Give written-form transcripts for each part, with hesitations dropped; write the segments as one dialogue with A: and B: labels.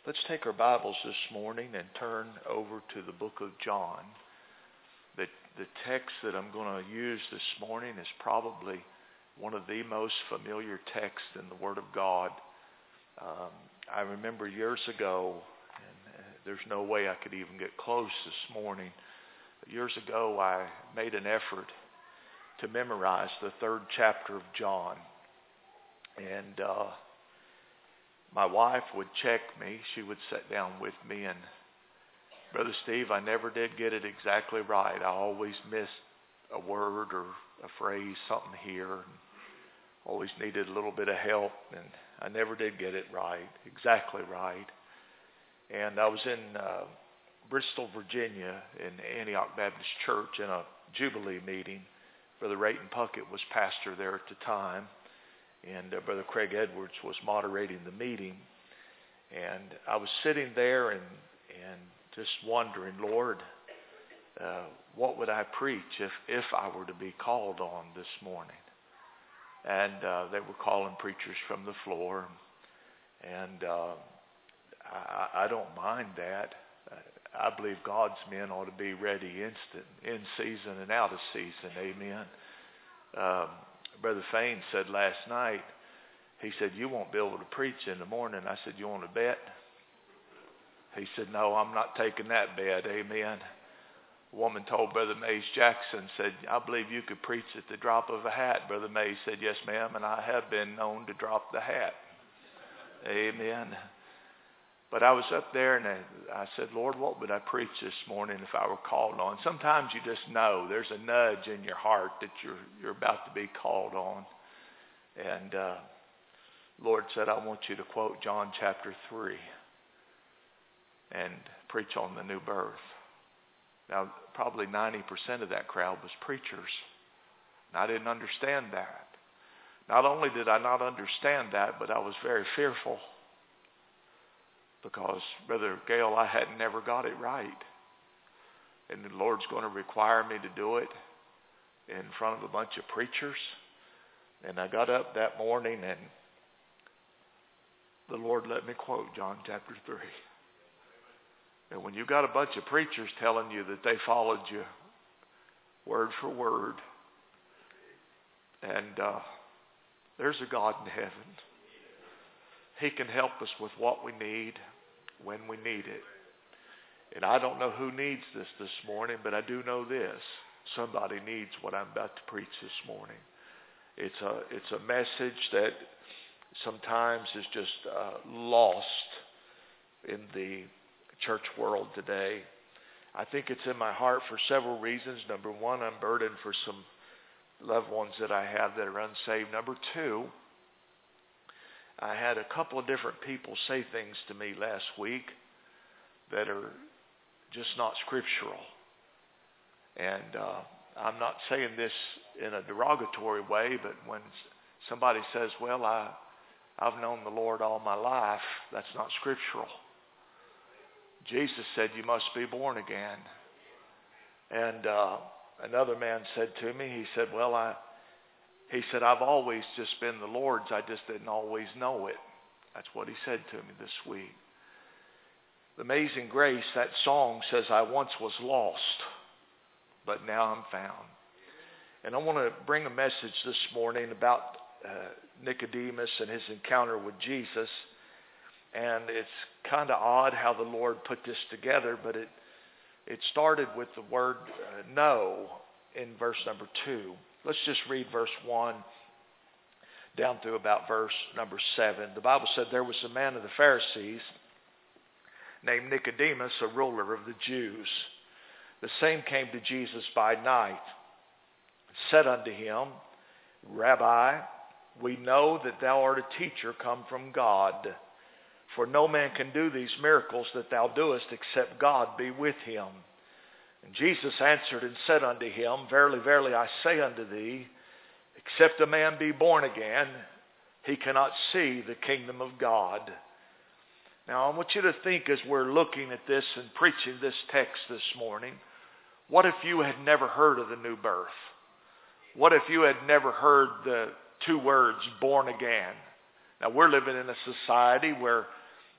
A: Let's take our Bibles this morning and turn over to the book of John. The text that I'm going to use this morning is probably one of the most familiar texts in the Word of God. I remember years ago, and there's no way I could even get close this morning, but years ago I made an effort to memorize the 3rd chapter of John. And my wife would check me. She would sit down with me, and Brother Steve, I never did get it exactly right. I always missed a word or a phrase, something here. And always needed a little bit of help, and I never did get it right, exactly right. And I was in Bristol, Virginia, in Antioch Baptist Church in a Jubilee meeting. Brother Rayton Puckett was pastor there at the time. And Brother Craig Edwards was moderating the meeting. And I was sitting there and just wondering, Lord, what would I preach if I were to be called on this morning? And they were calling preachers from the floor. And I don't mind that. I believe God's men ought to be ready instant, in season and out of season. Amen. Brother Fain said last night, he said, you won't be able to preach in the morning. I said, you want to bet? He said, no, I'm not taking that bet. Amen. A woman told Brother Mays Jackson, said, I believe you could preach at the drop of a hat. Brother Mays said, yes, ma'am, and I have been known to drop the hat. Amen. But I was up there and I said, Lord, what would I preach this morning if I were called on? Sometimes you just know there's a nudge in your heart that you're about to be called on. And Lord said, I want you to quote John chapter 3 and preach on the new birth. Now, probably 90% of that crowd was preachers. And I didn't understand that. Not only did I not understand that, but I was very fearful. Because, Brother Gale, I had never got it right. And the Lord's going to require me to do it in front of a bunch of preachers. And I got up that morning and the Lord let me quote John chapter 3. And when you got a bunch of preachers telling you that they followed you word for word, and there's a God in heaven. He can help us with what we need when we need it. And I don't know who needs this morning, but I do know this. Somebody needs what I'm about to preach this morning. It's a message that sometimes is just lost in the church world today. I think it's in my heart for several reasons. Number one, I'm burdened for some loved ones that I have that are unsaved. Number two, I had a couple of different people say things to me last week that are just not scriptural. And I'm not saying this in a derogatory way, but when somebody says, well, I've known the Lord all my life, that's not scriptural. Jesus said you must be born again. And another man said to me, he said, well, he said, I've always just been the Lord's. I just didn't always know it. That's what he said to me this week. The Amazing Grace, that song says, I once was lost, but now I'm found. And I want to bring a message this morning about Nicodemus and his encounter with Jesus. And it's kind of odd how the Lord put this together, but it started with the word know in verse number 2. Let's just read verse 1 down through about verse number 7. The Bible said there was a man of the Pharisees named Nicodemus, a ruler of the Jews. The same came to Jesus by night and said unto him, Rabbi, we know that thou art a teacher come from God. For no man can do these miracles that thou doest except God be with him. And Jesus answered and said unto him, Verily, verily, I say unto thee, except a man be born again, he cannot see the kingdom of God. Now, I want you to think as we're looking at this and preaching this text this morning, what if you had never heard of the new birth? What if you had never heard the two words, born again? Now, we're living in a society where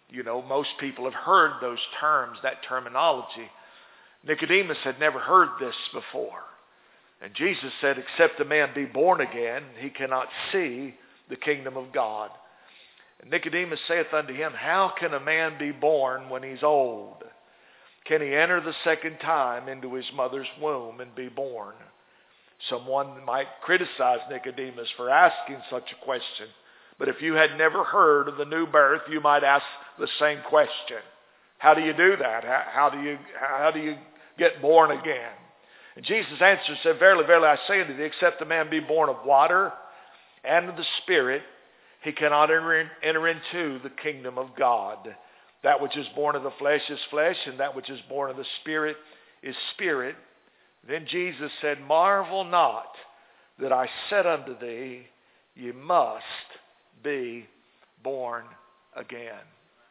A: You know, most people have heard those terms, that terminology. Nicodemus had never heard this before. And Jesus said, except a man be born again, he cannot see the kingdom of God. And Nicodemus saith unto him, how can a man be born when he's old? Can he enter the second time into his mother's womb and be born? Someone might criticize Nicodemus for asking such a question. But if you had never heard of the new birth, you might ask the same question. How do you do that? How do you get born again? And Jesus answered, said, verily, verily, I say unto thee, except a man be born of water and of the Spirit, he cannot enter into the kingdom of God. That which is born of the flesh is flesh, and that which is born of the Spirit is spirit. Then Jesus said, marvel not that I said unto thee, ye must be born again.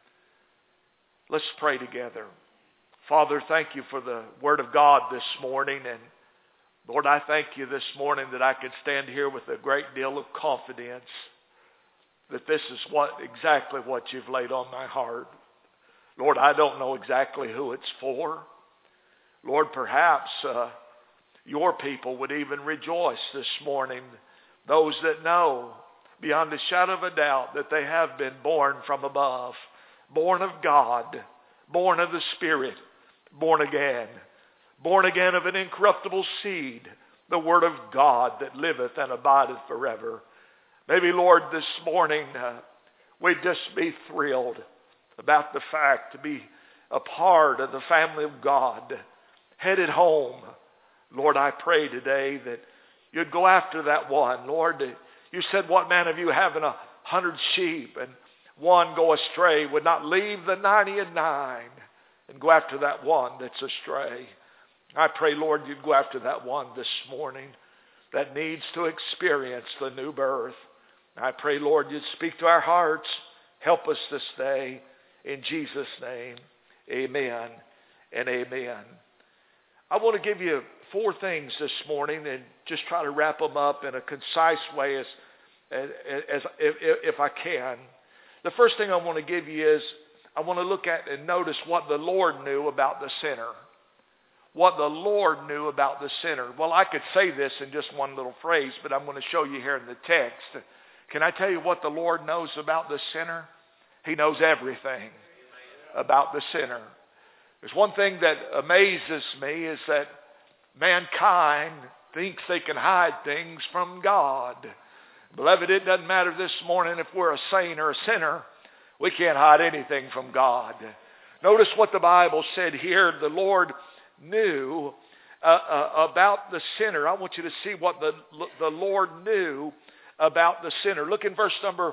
A: Let's pray together. Father, thank you for the Word of God this morning. And Lord, I thank you this morning that I can stand here with a great deal of confidence that this is exactly what you've laid on my heart. Lord, I don't know exactly who it's for. Lord, perhaps your people would even rejoice this morning. Those that know beyond a shadow of a doubt that they have been born from above, born of God, born of the Spirit, born again of an incorruptible seed, the Word of God that liveth and abideth forever. Maybe, Lord, this morning we'd just be thrilled about the fact to be a part of the family of God, headed home. Lord, I pray today that you'd go after that one. Lord, you said, what man of you having 100 sheep and one go astray would not leave the 99 and go after that one that's astray? I pray, Lord, you'd go after that one this morning that needs to experience the new birth. I pray, Lord, you'd speak to our hearts. Help us this day. In Jesus' name, amen and amen. I want to give you 4 things this morning and just try to wrap them up in a concise way as if I can. The first thing I want to give you is I want to look at and notice what the Lord knew about the sinner. What the Lord knew about the sinner. Well, I could say this in just one little phrase, but I'm going to show you here in the text. Can I tell you what the Lord knows about the sinner? He knows everything about the sinner. There's one thing that amazes me is that mankind thinks they can hide things from God. Beloved, it doesn't matter this morning if we're a saint or a sinner. We can't hide anything from God. Notice what the Bible said here. The Lord knew about the sinner. I want you to see what the Lord knew about the sinner. Look in verse number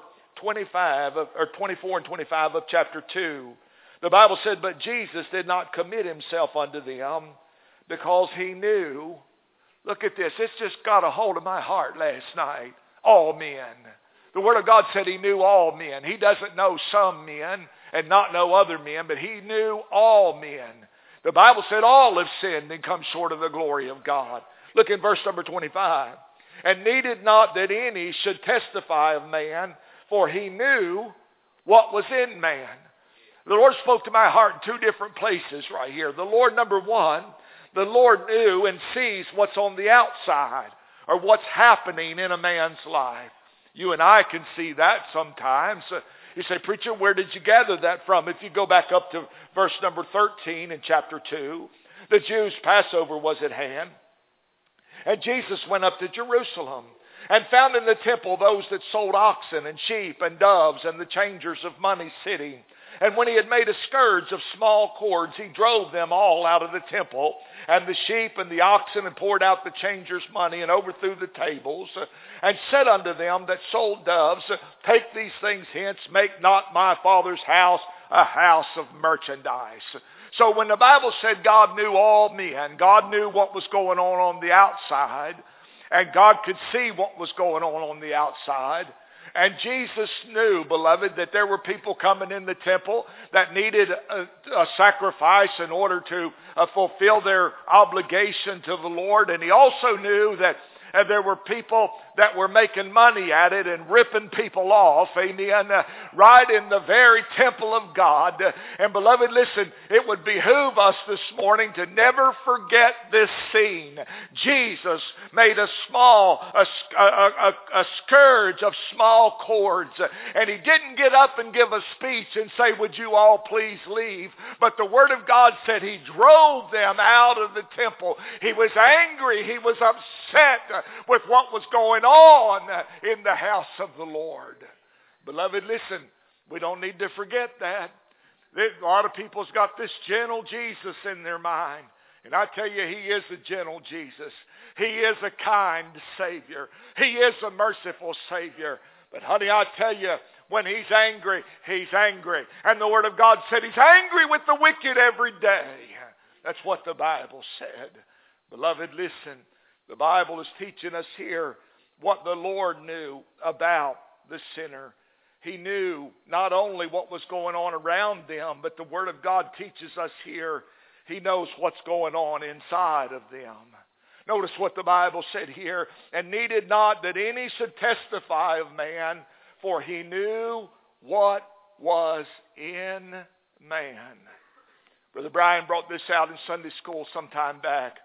A: 25 or 24 and 25 of chapter 2. The Bible said, but Jesus did not commit himself unto them because he knew. Look at this. This just got a hold of my heart last night. All men. The Word of God said he knew all men. He doesn't know some men and not know other men, but he knew all men. The Bible said all have sinned and come short of the glory of God. Look in verse number 25. And needed not that any should testify of man, for he knew what was in man. The Lord spoke to my heart in 2 different places right here. The Lord, number one, the Lord knew and sees what's on the outside or what's happening in a man's life. You and I can see that sometimes. You say, preacher, where did you gather that from? If you go back up to verse number 13 in chapter 2, the Jews' Passover was at hand. And Jesus went up to Jerusalem and found in the temple those that sold oxen and sheep and doves and the changers of money sitting. And when he had made a scourge of small cords, he drove them all out of the temple, and the sheep and the oxen, and poured out the changers' money, and overthrew the tables, and said unto them that sold doves, take these things hence, make not my Father's house a house of merchandise. So when the Bible said God knew all men, God knew what was going on the outside, and God could see what was going on the outside. And Jesus knew, beloved, that there were people coming in the temple that needed a sacrifice in order to fulfill their obligation to the Lord. And he also knew that and there were people that were making money at it and ripping people off, amen, right in the very temple of God. And beloved, listen, it would behoove us this morning to never forget this scene. Jesus made a scourge of small cords, and he didn't get up and give a speech and say, would you all please leave? But the Word of God said he drove them out of the temple. He was angry. He was upset with what was going on in the house of the Lord. Beloved, listen, we don't need to forget that. A lot of people's got this gentle Jesus in their mind. And I tell you, he is a gentle Jesus. He is a kind Savior. He is a merciful Savior. But honey, I tell you, when he's angry, he's angry. And the Word of God said he's angry with the wicked every day. That's what the Bible said. Beloved, listen, the Bible is teaching us here what the Lord knew about the sinner. He knew not only what was going on around them, but the Word of God teaches us here, he knows what's going on inside of them. Notice what the Bible said here, and needed not that any should testify of man, for he knew what was in man. Brother Brian brought this out in Sunday school some time back.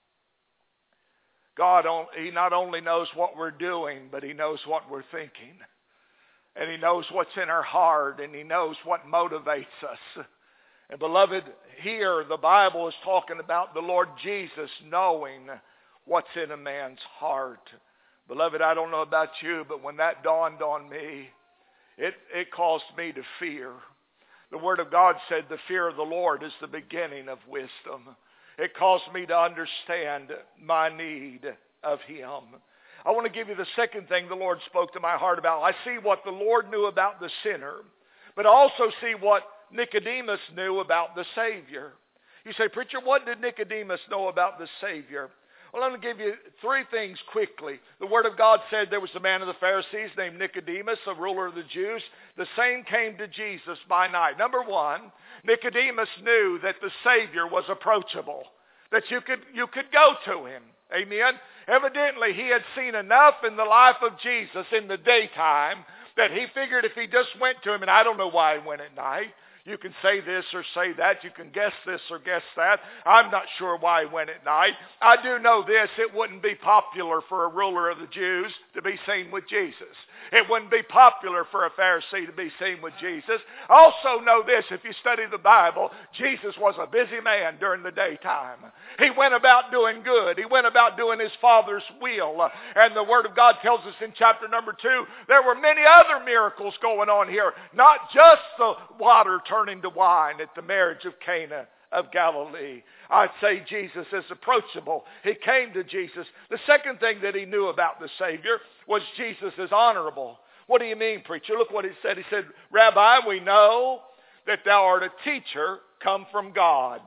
A: God, he not only knows what we're doing, but he knows what we're thinking. And he knows what's in our heart, and he knows what motivates us. And beloved, here the Bible is talking about the Lord Jesus knowing what's in a man's heart. Beloved, I don't know about you, but when that dawned on me, it caused me to fear. The Word of God said the fear of the Lord is the beginning of wisdom. It caused me to understand my need of him. I want to give you the second thing the Lord spoke to my heart about. I see what the Lord knew about the sinner, but I also see what Nicodemus knew about the Savior. You say, preacher, what did Nicodemus know about the Savior? Well, I'm going to give you three things quickly. The Word of God said there was a man of the Pharisees named Nicodemus, a ruler of the Jews. The same came to Jesus by night. Number one, Nicodemus knew that the Savior was approachable, that you could go to him. Amen. Evidently, he had seen enough in the life of Jesus in the daytime that he figured if he just went to him, and I don't know why he went at night. You can say this or say that. You can guess this or guess that. I'm not sure why he went at night. I do know this. It wouldn't be popular for a ruler of the Jews to be seen with Jesus. It wouldn't be popular for a Pharisee to be seen with Jesus. Also know this. If you study the Bible, Jesus was a busy man during the daytime. He went about doing good. He went about doing his Father's will. And the Word of God tells us in chapter number 2, there were many other miracles going on here. Not just the water turning to wine at the marriage of Cana of Galilee. I'd say Jesus is approachable. He came to Jesus. The second thing that he knew about the Savior was Jesus is honorable. What do you mean, preacher? Look what he said. He said, Rabbi, we know that thou art a teacher come from God.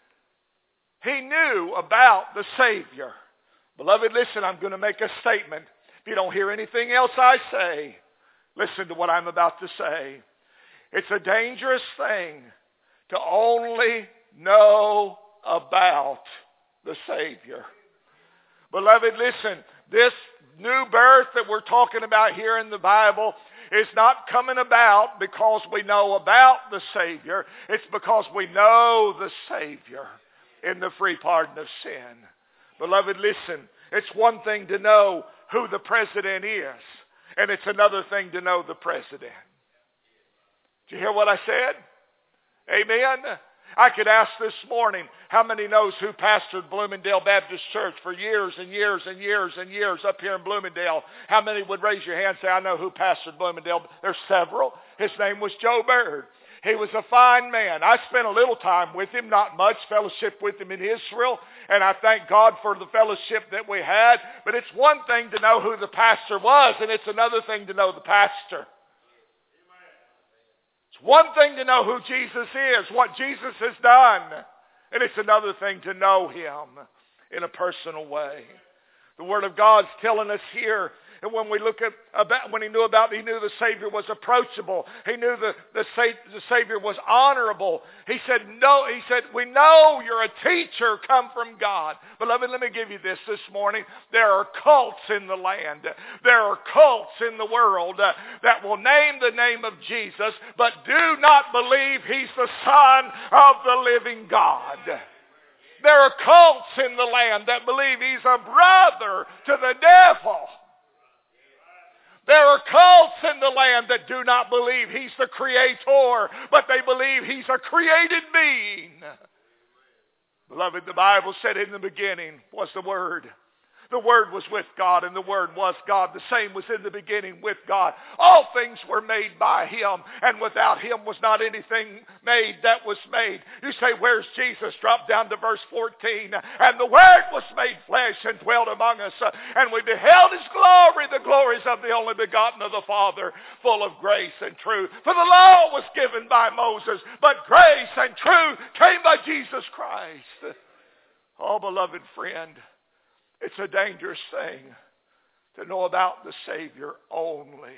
A: He knew about the Savior. Beloved, listen, I'm going to make a statement. If you don't hear anything else I say, listen to what I'm about to say. It's a dangerous thing to only know about the Savior. Beloved, listen, this new birth that we're talking about here in the Bible is not coming about because we know about the Savior. It's because we know the Savior in the free pardon of sin. Beloved, listen, it's one thing to know who the president is, and it's another thing to know the president. Did you hear what I said? Amen. I could ask this morning, how many knows who pastored Bloomingdale Baptist Church for years and years and years and years up here in Bloomingdale? How many would raise your hand and say, I know who pastored Bloomingdale? There's several. His name was Joe Bird. He was a fine man. I spent a little time with him, not much, fellowship with him in Israel, and I thank God for the fellowship that we had. But it's one thing to know who the pastor was, and it's another thing to know the pastor. It's one thing to know who Jesus is, what Jesus has done, and it's another thing to know him in a personal way. The Word of God's telling us here And when we look at when he knew the Savior was approachable. He knew the Savior was honorable. He said, no, he said, we know you're a teacher come from God. Beloved, let me give you this morning. There are cults in the land. There are cults in the world that will name the name of Jesus, but do not believe he's the Son of the living God. There are cults in the land that believe he's a brother to the devil. There are cults in the land that do not believe he's the creator, but they believe he's a created being. Beloved, the Bible said in the beginning was the Word. The Word was with God, and the Word was God. The same was in the beginning with God. All things were made by him, and without him was not anything made that was made. You say, where's Jesus? Drop down to verse 14. And the Word was made flesh and dwelt among us, and we beheld his glory, the glories of the only begotten of the Father, full of grace and truth. For the law was given by Moses, but grace and truth came by Jesus Christ. Oh, beloved friend, it's a dangerous thing to know about the Savior only.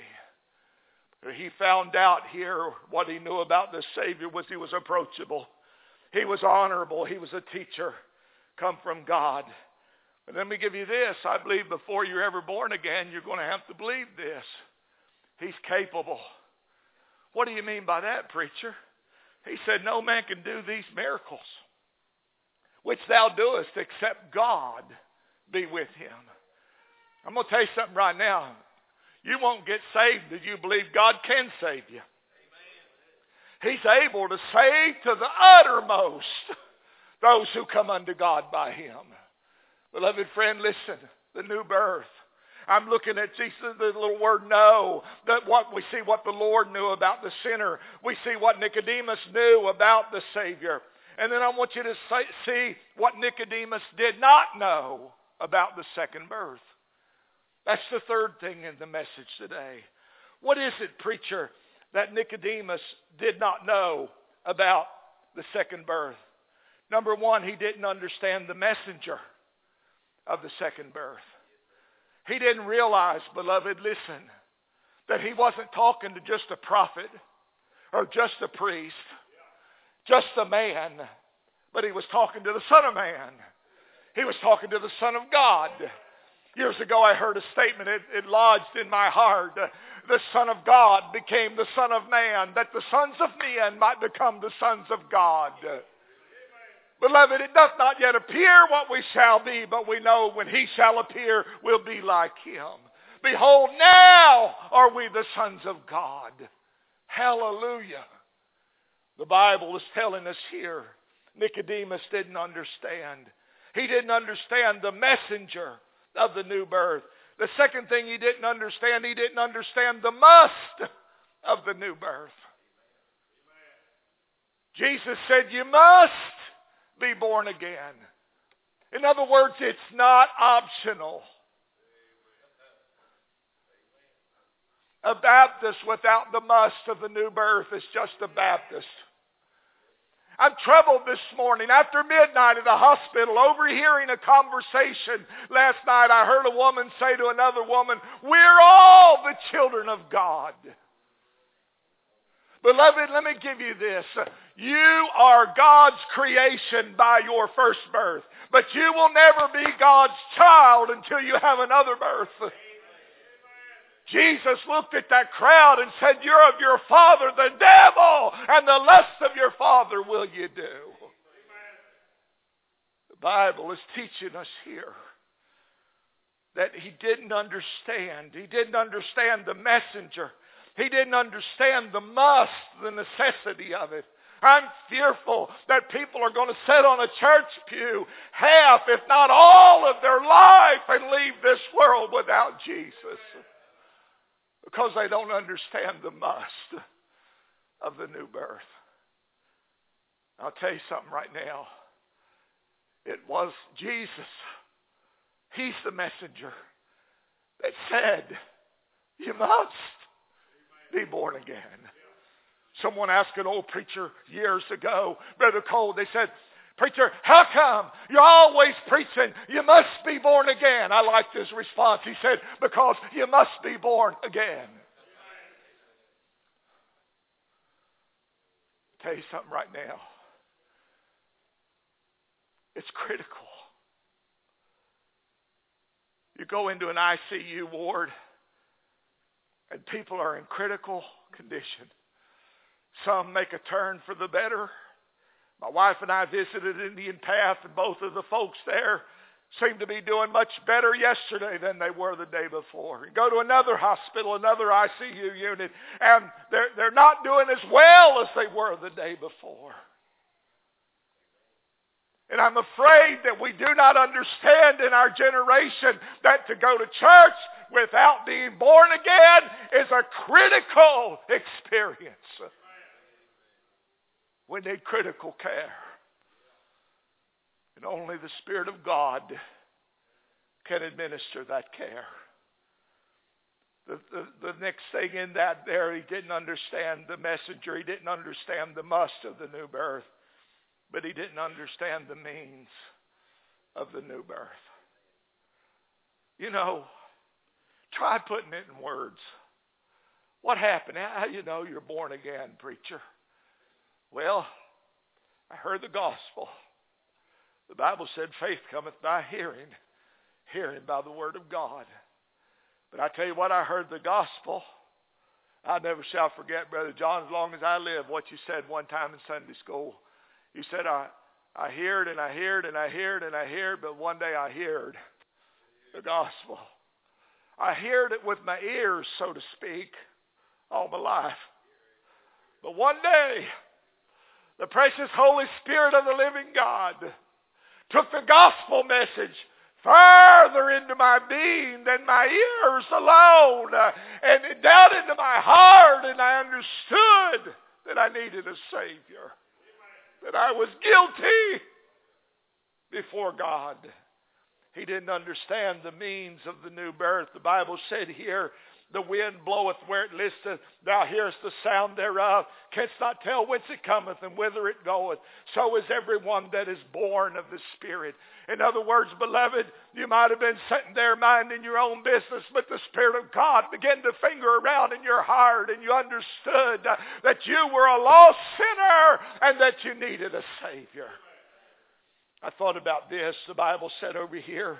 A: He found out here what he knew about the Savior was he was approachable. He was honorable. He was a teacher come from God. But let me give you this. I believe before you're ever born again, you're going to have to believe this. He's capable. What do you mean by that, preacher? He said, no man can do these miracles which thou doest except God be with him. I'm going to tell you something right now. You won't get saved if you believe God can save you. Amen. He's able to save to the uttermost those who come unto God by him. Beloved friend, listen, the new birth. I'm looking at Jesus, the little word know. That what we see what the Lord knew about the sinner. We see what Nicodemus knew about the Savior. And then I want you to see what Nicodemus did not know about the second birth. That's the third thing in the message today. What is it, preacher, that Nicodemus did not know about the second birth? Number one, he didn't understand the messenger of the second birth. He didn't realize, beloved, listen, that he wasn't talking to just a prophet or just a priest, just a man, but he was talking to the Son of Man. He was talking to the Son of God. Years ago I heard a statement, it lodged in my heart. The Son of God became the Son of Man, that the sons of men might become the sons of God. Beloved, it doth not yet appear what we shall be, but we know when he shall appear, we'll be like him. Behold, now are we the sons of God. Hallelujah. The Bible is telling us here, Nicodemus didn't understand. He didn't understand the messenger of the new birth. The second thing he didn't understand the must of the new birth. Jesus said, you must be born again. In other words, it's not optional. A Baptist without the must of the new birth is just a Baptist. I'm troubled this morning. After midnight at the hospital, overhearing a conversation last night, I heard a woman say to another woman, we're all the children of God. Beloved, let me give you this. You are God's creation by your first birth, but you will never be God's child until you have another birth. Jesus looked at that crowd and said, you're of your father the devil, and the lust of your father will you do. The Bible is teaching us here that he didn't understand. He didn't understand the messenger. He didn't understand the must, the necessity of it. I'm fearful that people are going to sit on a church pew half, if not all of their life and leave this world without Jesus. Because they don't understand the must of the new birth. I'll tell you something right now. It was Jesus. He's the messenger that said, you must be born again. Someone asked an old preacher years ago, Brother Cole, they said, Preacher, how come you're always preaching you must be born again? I liked his response. He said, because you must be born again. I'll tell you something right now. It's critical. You go into an ICU ward and people are in critical condition. Some make a turn for the better. My wife and I visited Indian Path, and both of the folks there seemed to be doing much better yesterday than they were the day before. You go to another hospital, another ICU unit, and they're not doing as well as they were the day before. And I'm afraid that we do not understand in our generation that to go to church without being born again is a critical experience. We need critical care. And only the Spirit of God can administer that care. The next thing in that there, he didn't understand the messenger. He didn't understand the must of the new birth. But he didn't understand the means of the new birth. You know, try putting it in words. What happened? How do you know you're born again, preacher? Well, I heard the gospel. The Bible said faith cometh by hearing, hearing by the word of God. But I tell you what, I heard the gospel. I never shall forget, Brother John, as long as I live, what you said one time in Sunday school. You said, I heard and I heard and I heard and I heard, but one day I heard the gospel. I heard it with my ears, so to speak, all my life. But one day, the precious Holy Spirit of the living God took the gospel message further into my being than my ears alone, and down into my heart, and I understood that I needed a Savior, that I was guilty before God. He didn't understand the means of the new birth. The Bible said here, the wind bloweth where it listeth, thou hearest the sound thereof, canst not tell whence it cometh and whither it goeth. So is everyone that is born of the Spirit. In other words, beloved, you might have been sitting there minding your own business, but the Spirit of God began to finger around in your heart, and you understood that you were a lost sinner and that you needed a Savior. I thought about this. The Bible said over here,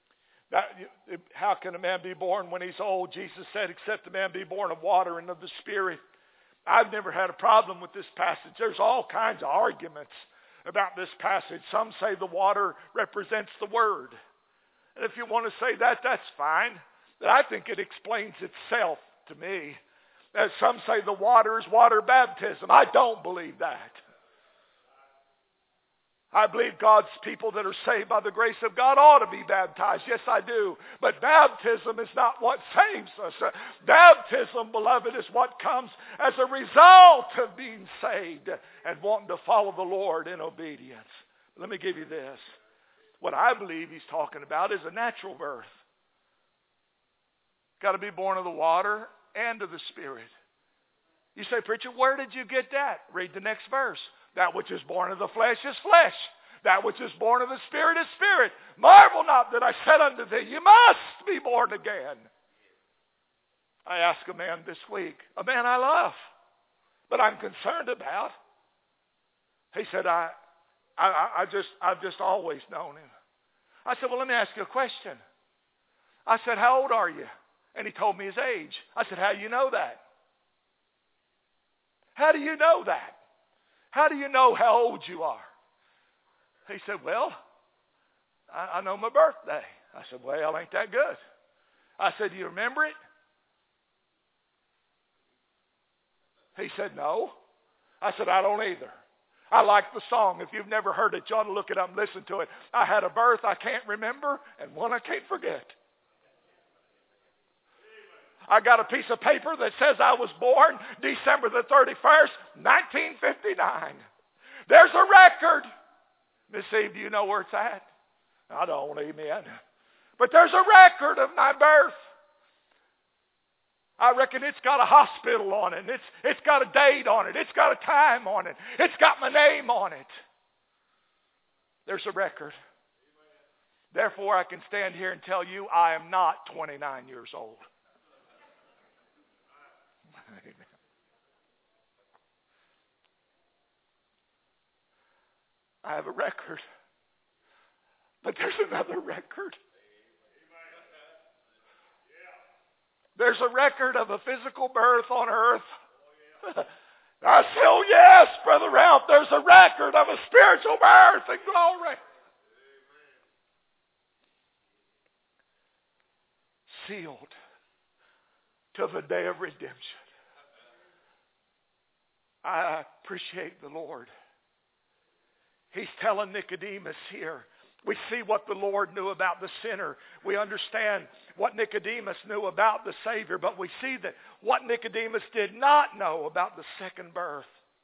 A: how can a man be born when he's old? Jesus said, except a man be born of water and of the Spirit. I've never had a problem with this passage. There's all kinds of arguments about this passage. Some say the water represents the Word. And if you want to say that, that's fine. But I think it explains itself to me. As some say the water is water baptism. I don't believe that. I believe God's people that are saved by the grace of God ought to be baptized. Yes, I do. But baptism is not what saves us. Baptism, beloved, is what comes as a result of being saved and wanting to follow the Lord in obedience. Let me give you this. What I believe he's talking about is a natural birth. Got to be born of the water and of the Spirit. You say, preacher, where did you get that? Read the next verse. That which is born of the flesh is flesh. That which is born of the Spirit is spirit. Marvel not that I said unto thee, you must be born again. I asked a man this week, a man I love, but I'm concerned about. He said, I've just always known him. I said, well, let me ask you a question. I said, how old are you? And he told me his age. I said, how do you know that? How do you know that? How do you know how old you are? He said, well, I know my birthday. I said, well, ain't that good? I said, do you remember it? He said, no. I said, I don't either. I like the song. If you've never heard it, you ought to look it up and listen to it. I had a birth I can't remember and one I can't forget. I got a piece of paper that says I was born December the 31st, 1959. There's a record. Miss Eve, do you know where it's at? I don't, amen. But there's a record of my birth. I reckon it's got a hospital on it. It's got a date on it. It's got a time on it. It's got my name on it.
B: There's a record. Therefore, I can stand here and tell you I am not 29 years old. Amen. I have a record. But there's another record. There's a record of a physical birth on earth. I say, oh yes, Brother Ralph, there's a record of a spiritual birth and glory. Sealed to the day of redemption. I appreciate the Lord. He's telling Nicodemus here. We see what the Lord knew about the sinner. We understand what Nicodemus knew about the Savior. But we see that what Nicodemus did not know about the second birth.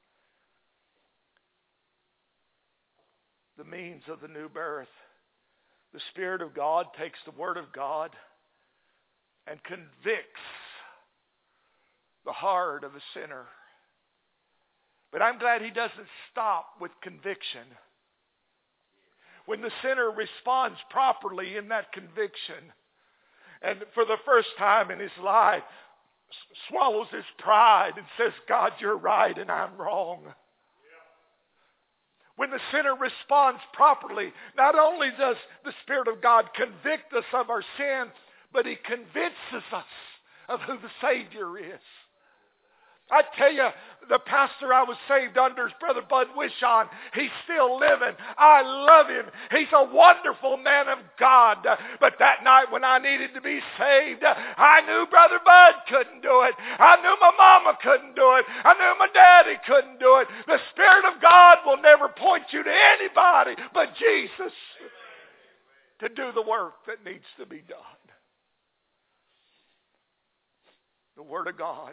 B: The means of the new birth. The Spirit of God takes the Word of God and convicts the heart of a sinner. But I'm glad He doesn't stop with conviction. When the sinner responds properly in that conviction, and for the first time in his life, swallows his pride and says, God, you're right and I'm wrong. When the sinner responds properly, not only does the Spirit of God convict us of our sin, but He convinces us of who the Savior is. I tell you, the pastor I was saved under is Brother Bud Wishon. He's still living. I love him. He's a wonderful man of God. But that night when I needed to be saved, I knew Brother Bud couldn't do it. I knew my mama couldn't do it. I knew my daddy couldn't do it. The Spirit of God will never point you to anybody but Jesus to do the work that needs to be done. The Word of God.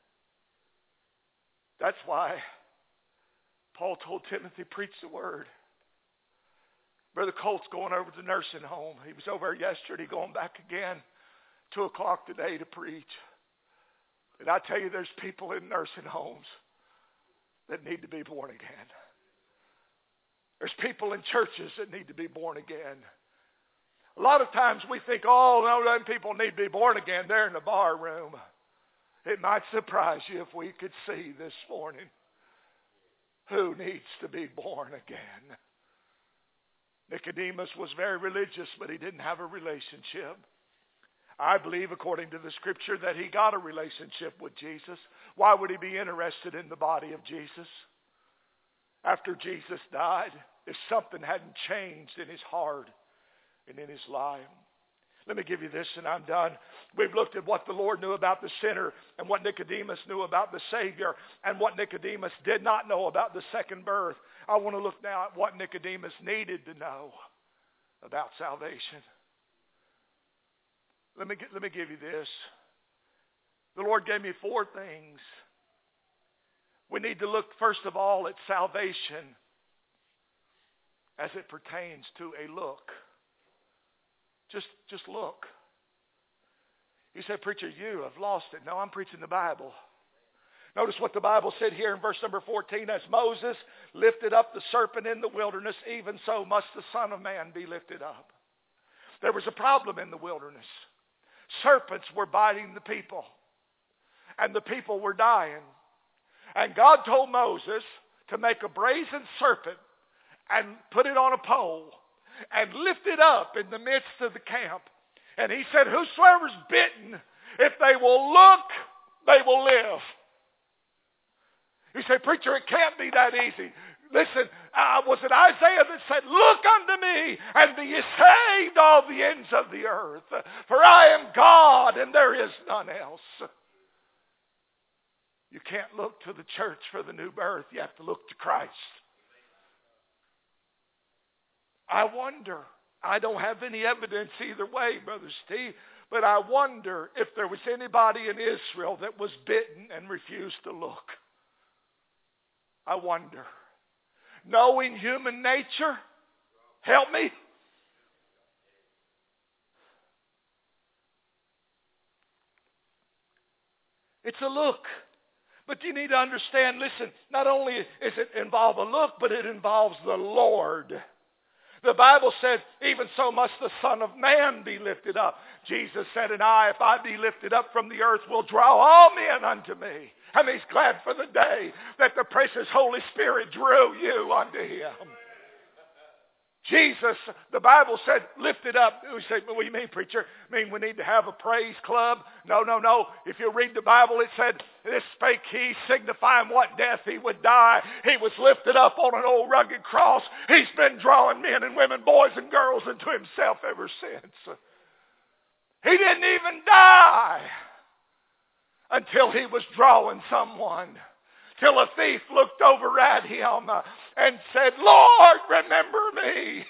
B: That's why Paul told Timothy, preach the Word. Brother Colt's going over to the nursing home. He was over yesterday, going back again, 2 o'clock today to preach. And I tell you, there's people in nursing homes that need to be born again. There's people in churches that need to be born again. A lot of times we think, oh, no, them people need to be born again. They're in the bar room. It might surprise you if we could see this morning who needs to be born again. Nicodemus was very religious, but he didn't have a relationship. I believe, according to the Scripture, that he got a relationship with Jesus. Why would he be interested in the body of Jesus? After Jesus died, if something hadn't changed in his heart and in his life. Let me give you this and I'm done. We've looked at what the Lord knew about the sinner and what Nicodemus knew about the Savior and what Nicodemus did not know about the second birth. I want to look now at what Nicodemus needed to know about salvation. Let me give you this. The Lord gave me 4 things. We need to look first of all at salvation as it pertains to a look. Just look. You say, preacher, you have lost it. No, I'm preaching the Bible. Notice what the Bible said here in verse number 14. As Moses lifted up the serpent in the wilderness, even so must the Son of Man be lifted up. There was a problem in the wilderness. Serpents were biting the people. And the people were dying. And God told Moses to make a brazen serpent and put it on a pole. And lift it up in the midst of the camp. And he said, whosoever's bitten, if they will look, they will live. You say, preacher, it can't be that easy. Listen, was it Isaiah that said, look unto me and be ye saved, all the ends of the earth. For I am God and there is none else. You can't look to the church for the new birth. You have to look to Christ. I wonder, I don't have any evidence either way, Brother Steve, but I wonder if there was anybody in Israel that was bitten and refused to look. I wonder. Knowing human nature, help me. It's a look. But you need to understand, listen, not only does it involve a look, but it involves the Lord. The Bible said, even so must the Son of Man be lifted up. Jesus said, and if I be lifted up from the earth, will draw all men unto me. And he's glad for the day that the precious Holy Spirit drew you unto him. Jesus, the Bible said, lifted up. We say, what do you mean, preacher? Mean we need to have a praise club? No. If you read the Bible, it said, this spake he, signifying what death he would die. He was lifted up on an old rugged cross. He's been drawing men and women, boys and girls into himself ever since. He didn't even die until he was drawing someone. Till a thief looked over at him and said, Lord, remember me.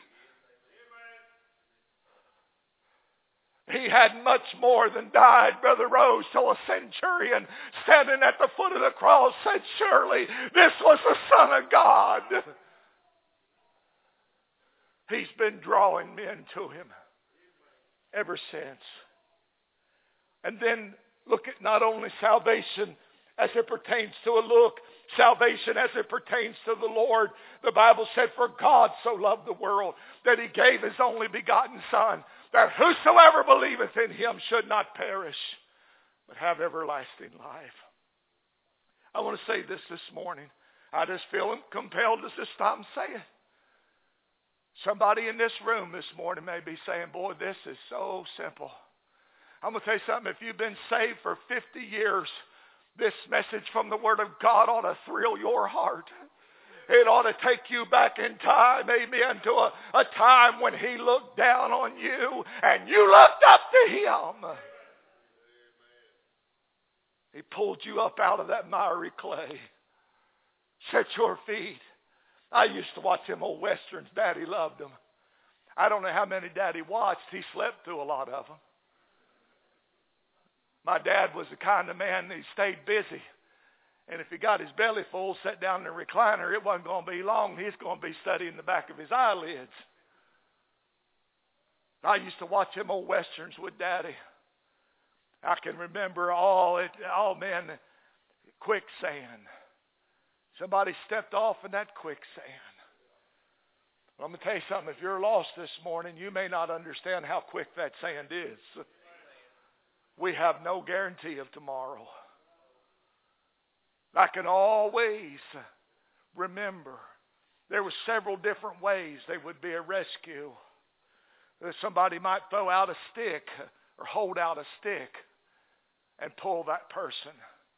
B: He had much more than died, Brother Rose, till a centurion standing at the foot of the cross said, surely this was the Son of God. He's been drawing men to him ever since. And then look at not only salvation as it pertains to a look, salvation as it pertains to the Lord. The Bible said, for God so loved the world that he gave his only begotten Son, that whosoever believeth in him should not perish, but have everlasting life. I want to say this morning. I just feel compelled to just stop and say it. Somebody in this room this morning may be saying, boy, this is so simple. I'm going to tell you something. If you've been saved for 50 years, this message from the Word of God ought to thrill your heart. It ought to take you back in time, amen, to a time when he looked down on you and you looked up to him. He pulled you up out of that miry clay. Set your feet. I used to watch them old westerns. Daddy loved them. I don't know how many Daddy watched. He slept through a lot of them. My dad was the kind of man that he stayed busy. And if he got his belly full, sat down in the recliner, it wasn't going to be long. He's going to be studying the back of his eyelids. I used to watch them old westerns with Daddy. I can remember quicksand. Somebody stepped off in that quicksand. Well, I'm going to tell you something. If you're lost this morning, you may not understand how quick that sand is. We have no guarantee of tomorrow. I can always remember there were several different ways there would be a rescue. Somebody might throw out a stick or hold out a stick and pull that person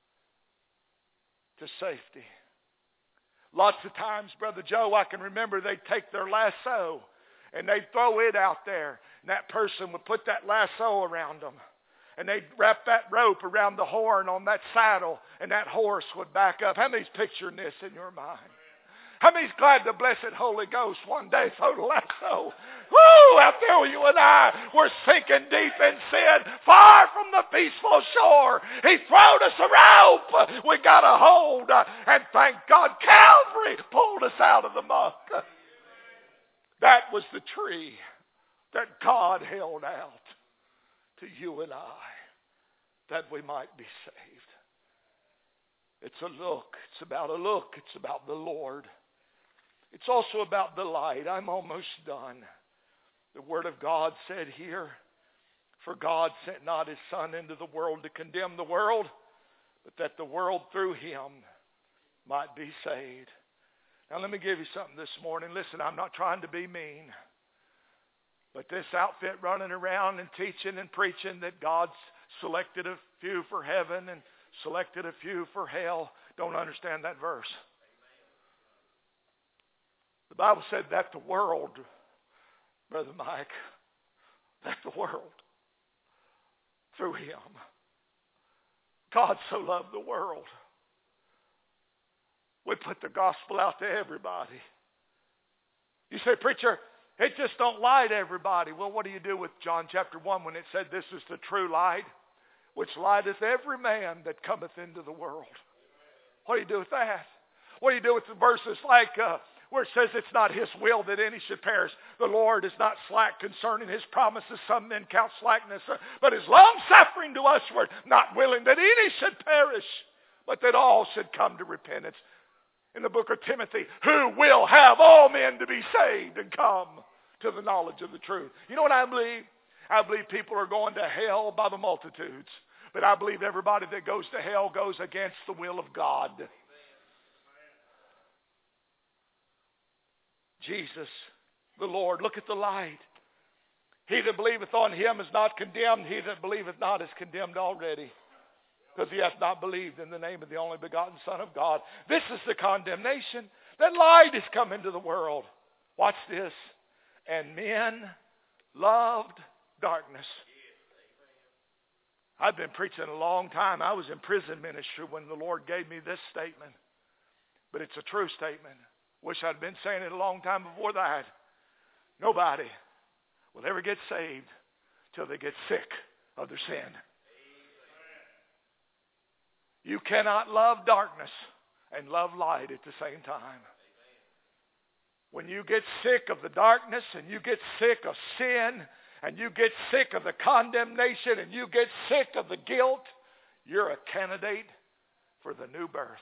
B: to safety. Lots of times, Brother Joe, I can remember they'd take their lasso and they'd throw it out there. And that person would put that lasso around them. And they'd wrap that rope around the horn on that saddle, and that horse would back up. How many's picturing this in your mind? How many's glad the blessed Holy Ghost one day threw the lasso? Woo! Out there with you and I, we're sinking deep in sin, far from the peaceful shore. He throwed us a rope. We got a hold, and thank God Calvary pulled us out of the muck. That was the tree that God held out to you and I, that we might be saved. It's a look. It's about a look. It's about the Lord. It's also about the light. I'm almost done. The Word of God said here, for God sent not his Son into the world to condemn the world, but that the world through him might be saved. Now let me give you something this morning. Listen, I'm not trying to be mean. But this outfit running around and teaching and preaching that God's selected a few for heaven and selected a few for hell, don't understand that verse. The Bible said that the world, Brother Mike, that the world, through him, God so loved the world. We put the gospel out to everybody. You say, preacher, it just don't lie to everybody. Well, what do you do with John chapter 1 when it said this is the true light, which lighteth every man that cometh into the world? What do you do with that? What do you do with the verses like where it says it's not his will that any should perish? The Lord is not slack concerning his promises. Some men count slackness, but is long-suffering to usward, not willing that any should perish, but that all should come to repentance. In the book of Timothy, who will have all men to be saved and come to the knowledge of the truth. You know what I believe? I believe people are going to hell by the multitudes. But I believe everybody that goes to hell goes against the will of God. Jesus, the Lord, look at the light. He that believeth on him is not condemned. He that believeth not is condemned already, because he hath not believed in the name of the only begotten Son of God. This is the condemnation, that light has come into the world. Watch this. And men loved darkness. I've been preaching a long time. I was in prison ministry when the Lord gave me this statement. But it's a true statement. Wish I'd been saying it a long time before that. Nobody will ever get saved till they get sick of their sin. You cannot love darkness and love light at the same time. When you get sick of the darkness and you get sick of sin and you get sick of the condemnation and you get sick of the guilt, you're a candidate for the new birth.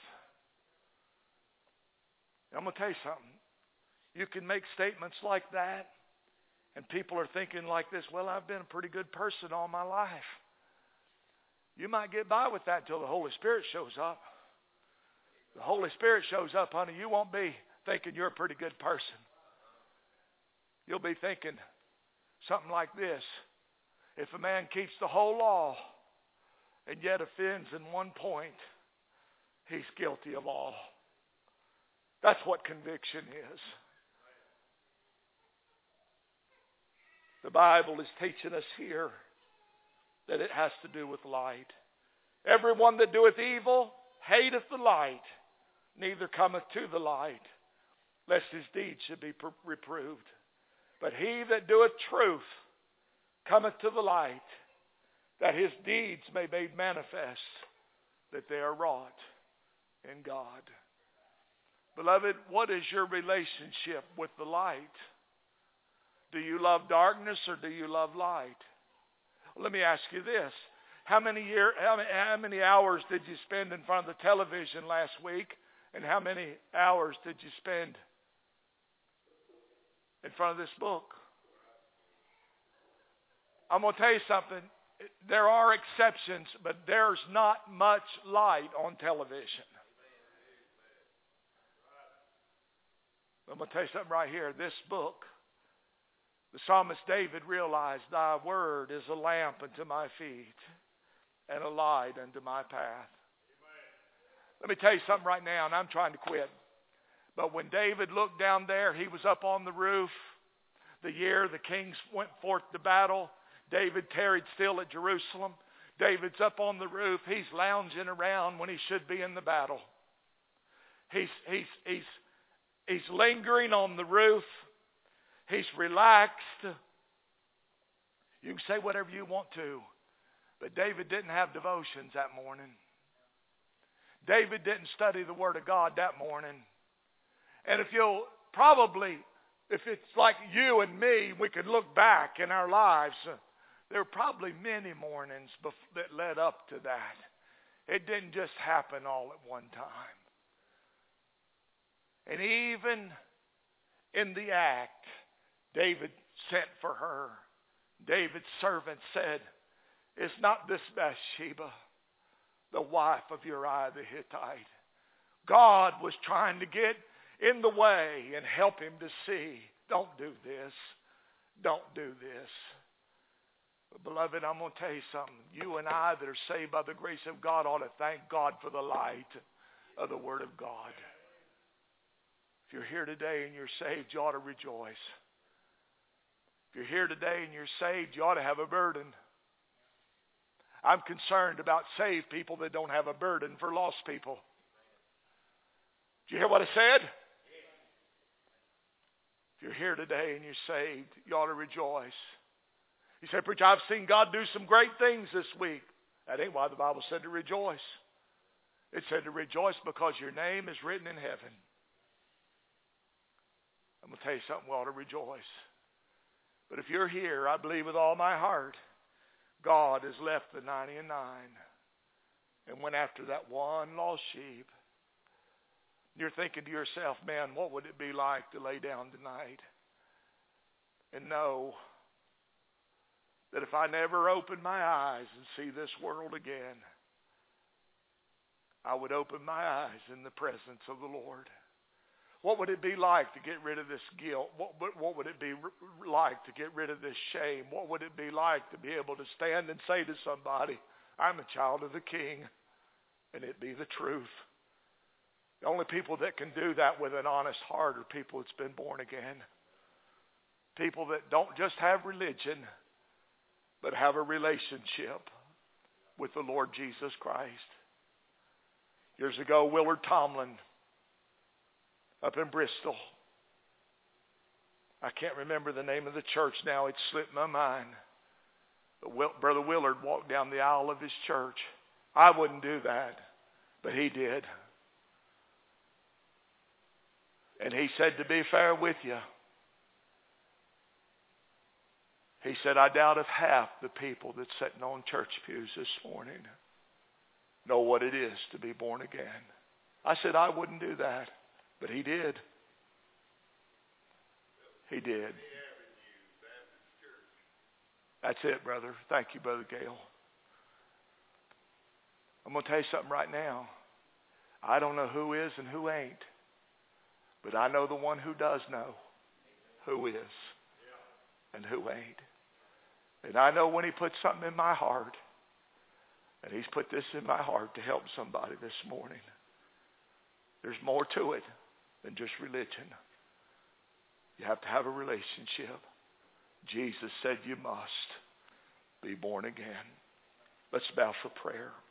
B: I'm going to tell you something. You can make statements like that, and people are thinking like this, well, I've been a pretty good person all my life. You might get by with that until the Holy Spirit shows up. The Holy Spirit shows up, honey, you won't be thinking you're a pretty good person. You'll be thinking something like this. If a man keeps the whole law and yet offends in one point, he's guilty of all. That's what conviction is. The Bible is teaching us here that it has to do with light. Everyone that doeth evil hateth the light, neither cometh to the light, lest his deeds should be reproved. But he that doeth truth cometh to the light, that his deeds may be made manifest, that they are wrought in God. Beloved, what is your relationship with the light? Do you love darkness or do you love light? Let me ask you this. How many hours did you spend in front of the television last week? And how many hours did you spend in front of this book? I'm going to tell you something. There are exceptions, but there's not much light on television. I'm going to tell you something right here. This book, the psalmist David realized, thy word is a lamp unto my feet and a light unto my path. Let me tell you something right now, and I'm trying to quit. But when David looked down there, he was up on the roof. The year the kings went forth to battle, David tarried still at Jerusalem. David's up on the roof. He's lounging around when he should be in the battle. He's lingering on the roof. He's relaxed. You can say whatever you want to, but David didn't have devotions that morning. David didn't study the Word of God that morning. And if it's like you and me, we could look back in our lives, there were probably many mornings that led up to that. It didn't just happen all at one time. And even in the act, David sent for her. David's servant said, is not this Bathsheba, the wife of Uriah the Hittite? God was trying to get in the way and help him to see, don't do this. Don't do this. But beloved, I'm going to tell you something. You and I that are saved by the grace of God ought to thank God for the light of the Word of God. If you're here today and you're saved, you ought to rejoice. If you're here today and you're saved, you ought to have a burden. I'm concerned about saved people that don't have a burden for lost people. Did you hear what I said? If you're here today and you're saved, you ought to rejoice. You say, preacher, I've seen God do some great things this week. That ain't why the Bible said to rejoice. It said to rejoice because your name is written in heaven. I'm going to tell you something, we ought to rejoice. But if you're here, I believe with all my heart, God has left the 99 and went after that one lost sheep. You're thinking to yourself, man, what would it be like to lay down tonight? and know that if I never open my eyes and see this world again, I would open my eyes in the presence of the Lord. What would it be like to get rid of this guilt? What would it be like to get rid of this shame? What would it be like to be able to stand and say to somebody, I'm a child of the King, and it be the truth? The only people that can do that with an honest heart are people that's been born again. People that don't just have religion, but have a relationship with the Lord Jesus Christ. Years ago, Willard Tomlin, up in Bristol. I can't remember the name of the church now. It slipped my mind. But Brother Willard walked down the aisle of his church. I wouldn't do that, but he did. And he said, to be fair with you, he said, I doubt if half the people that's sitting on church pews this morning know what it is to be born again. I said, I wouldn't do that. But he did. He did. That's it, brother. Thank you, Brother Gale. I'm going to tell you something right now. I don't know who is and who ain't. But I know the one who does know who is and who ain't. And I know when he puts something in my heart, and he's put this in my heart to help somebody this morning, there's more to it than just religion. You have to have a relationship. Jesus said you must be born again. Let's bow for prayer.